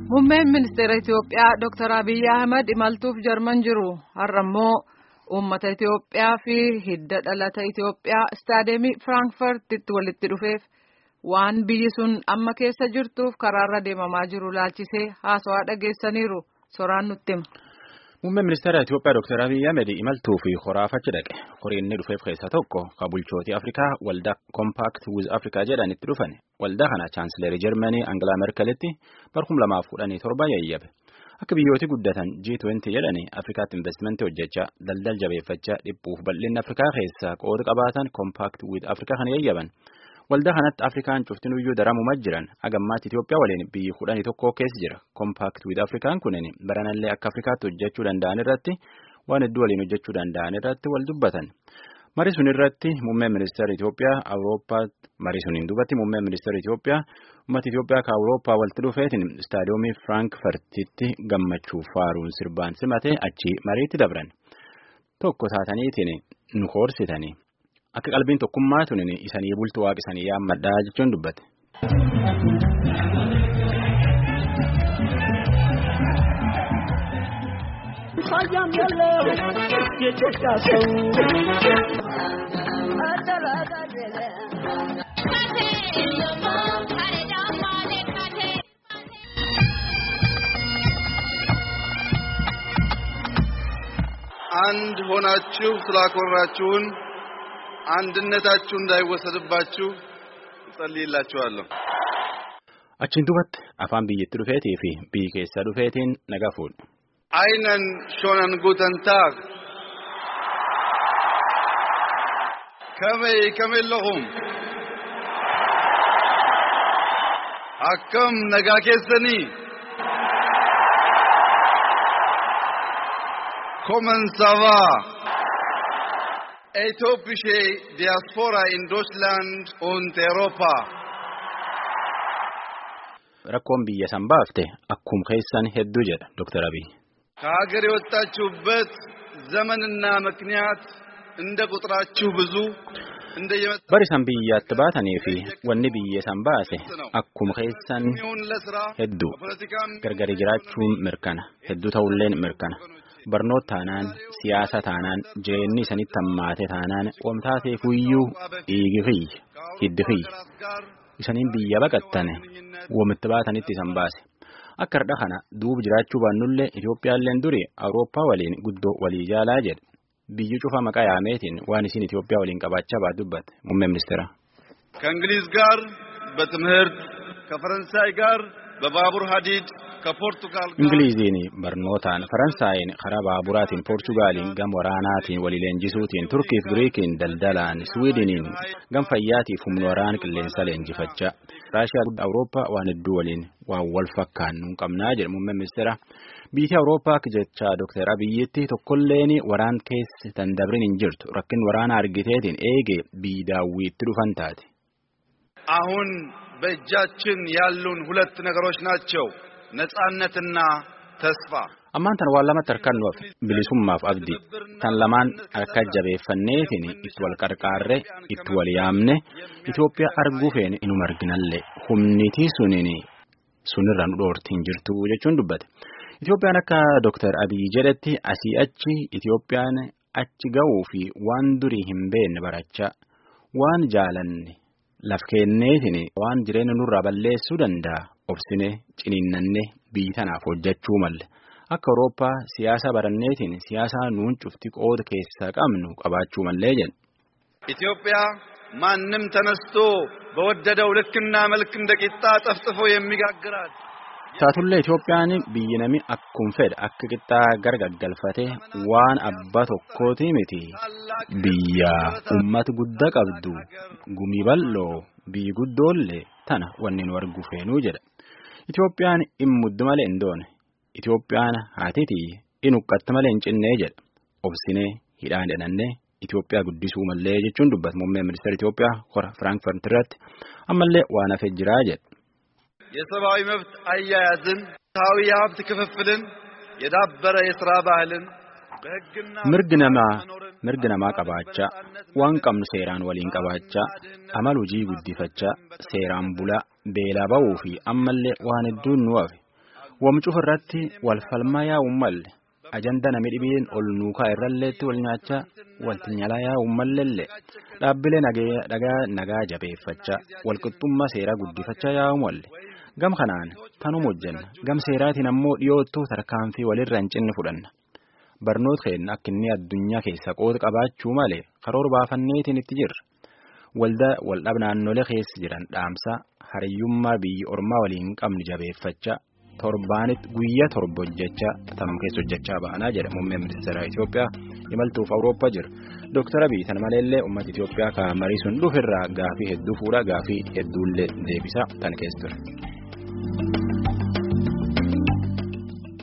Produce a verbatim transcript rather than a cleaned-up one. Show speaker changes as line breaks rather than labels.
Muummeen ministeera Itoophiyaa Doktor Abiy Ahmed imaltuuf Jarman jiru. Har'ammoo uummata Itoophiyaa fi hidda dhalata Itoophiyaa istaadiyeemii Firaankifartitti walitti dhufeef waan biyyi sun amma keessa jirtuuf karaarra deemamaa jiru laalchisee haasawaa dhageessaniiru. Soraan nutti hima.
Muummeen ministeera Itoophiyaa Doktor Abiy Ahmed imaltuu fi horaafachi dhaqe. Horiin inni dhufeef keessaa tokko kan bulchootii Afrikaa waldaa Compact with Africa jedhanitti dhufan. Waldaa kana chaansileerii Jarmanii Angela Merkelitti barkum lamaaf kudhanii torba yayyabe. Akka biyyooti guddatan G twenty jedhanii Afrikaatti investimentii hojjechaa daldal jabeeffachaa dhiphuuf bal'inni Afrikaa keessaa qooda qabaatan Compact with Africa kan yayyaban. Waldaa kanatti Afrikaan cuftinuyyuu daramuma jiran agammaatti Itoophiyaa waliin biyyi kudhanii tokko keessa jira. Compact with Afrikaan kunin baranallee akka Afrikaatti hojjechuu danda'an irratti waan hedduu waliin hojjechuu danda'an irratti wal dubbatan. Marii sun irratti muummeen ministeera Itoophiyaa Awurooppaa marii suniin dubbatti muummeen ministeera Itoophiyaa uummata Itoophiyaa ka Awurooppaa walitti dhufeetiin istaadiyoomii Firaankifartitti gammachuuf faaruun sirbaan simatee achi mariitti dabran. Tokko taataniitiin nu hoorsitanii. Akka qalbiin tokkummaa tunin isanii bultu waaqisanii yaammadhaa jechuun dubbate.
አንድ ሆናችሁ ስላኮራችሁን አንድነታችሁ እንዳይወሰድባችሁ ጸልይላችኋለሁ።
Achiin duubatti afaan biyyatti dhufeetii fi biyyi keessa dhufeetiin nagaa fuudhe.
Einen schönen guten Tag. Kamay kamillahum. Akkam nagaa keessanii. Comment ça va? Ethiopia Diaspora in Deutschland und Europa.
Rakkoon biyya san baafte akkum keessan hedduu jedha Doktor Abiy.
ከሀገር የወጣችሁበት ዘመንና ምክንያት እንደ ቁጥራችሁ ብዙ እንደ
bari san biyyaatti baatanii fi wanni biyya san baase akkum keessan hedduu gargari jiraachuun mirkana hedduu ta'ulleen mirkana. Barnoota taanaan siyaasa taanaan jireenyi isanitti hammaate taanaan qoomtaatee fuyyuu dhiigi fiyyi hiddi fiyyi isaniin biyya baqattane wamitti baatanitti isan baase akka hardha kana duub jiraachuu baannullee Itoophiyaalleen duri Awurooppaa waliin guddoo walii jaalaa jedhe biyyi cufa maqaa yaameetiin waan isin Itoophiyaa waliin qabaachaa baat dubbate muummee ministeera.
ከእንግሊዝ ጋር በትምህርት ከፈረንሳይ ጋር በባቡር ሀዲድ ከፖርቱጋል ጋር
Ingiliziin barnootaan Faransaayeen karaa baaburaatiin Poortugaaliin gam waraanaatiin walii leenjisuutiin Turkiif Giriikiin daldalaan Swiidiniin gam fayyaatiif humna waraana qilleensa leenjifachaa Raashiyaa Awurooppaa waan hedduu waliin waan wal fakkaannu qabnaa jedhe muummeen ministeera. Biyyi Awurooppaa akka jecha Doktor Abiyyitti tokkolleen waraan keessa tan dabrin hin jirtu rakkin waraana argiteetiin eegee biyyi daawwiitti dhufan taate.
አሁን በእጃችን ያሉን ሁለት ነገሮች ናቸው ነጻነትና ተስፋ.
Ammaan tan waan lamatti harkaan nuuf bilisummaaf abdii tan lamaan akka jabeeffanneetiin itti wal qarqaarre itti wal yaamne Itoophiyaa arguu feene inuma arginallee humnitii suniin sunirra nu dhoortiin jirtu jechuun dubbate. Itoophiyaan akka Doktor Abiy jedhetti asii achi Itoophiyaan achi ga'uu fi waan durii hin beekne barachaa waan jaalanne laf kenneetiin waan jireenya nurraa balleessuu danda'a obsine ciniinnanne biyyi tanaaf hojjechuu malle. Akka Awurooppaa siyaasa baranneetiin siyaasa nuun cufti qooda keessaa qabnu qabaachuu mallee jedhe.
ኢትዮጵያ ማንም ተነስቶ በወደደው ልክና መልክ እንደ ቂጣ ጠፍጥፎ የሚጋግራት
Taatullee Itoophiyaan biyyi nami akkum fedha akka qixxaa gargaggalfatee waan abbaa tokkooti miti biyya uummata guddaa qabdu gumii bal'oo biyyi guddoollee tana wanni nu argu feenuu jedha. Itoophiyaan immuddu malee hin doone. Itoophiyaan haatitii inuqqatti malee hin cinnee jedha. Obsinee hidhaan dhanannee Itoophiyaa guddisuu mallee jechuun dubbata muummeen ministeera Itoophiyaa hora Firaankifaart irratti ammallee waan hafee jiraa jedha.
የሰብአዊ መብት አያያዝን ታዊ የሀብት ክፍፍልን የዳበረ የሥራ ባህልን በሕግና
mirgi namaa mirgi namaa qabaachaa waan qabnu seeraan waliin qabaachaa amal hojii guddifachaa seeraan bulaa beelaa ba'uu fi ammallee waan hedduun nu hafe Wamcuuf irratti wal falmaa yaa'uun malle ajanda namni dhibeen ol nuukaa irralleetti wal nyaachaa walti nyalaa yaa'uun mallelle dhaabbilee nagaa nagaa jabeeffachaa walqixxummaa seeraa guddifachaa yaa'uun malle gam kanaan tanuma hojjenna gam seeraatiin ammoo dhiyoottuu tarkaanfii walirra hin cinne fudhanna barnoota keenya akka inni addunyaa keessa qooda qabaachuu malee karoora baafanneetiin itti jirra walda waldhab naannolee keessa jiran dhaamsaa hariyyummaa biyyi ormaa waliin qabnu jabeeffachaa. Torbaanitti guyyaa torba hojjechaa tam keessa hojjechaa ba'anaa jedha muummeen ministeera Itoophiyaa imaltuuf Awurooppaa jira. Dooktar Abiy tan maleellee uummata Itoophiyaa kan marii sun dhufirraa gaafii hedduu fuudha gaafii hedduullee deebisa tan keessa ture.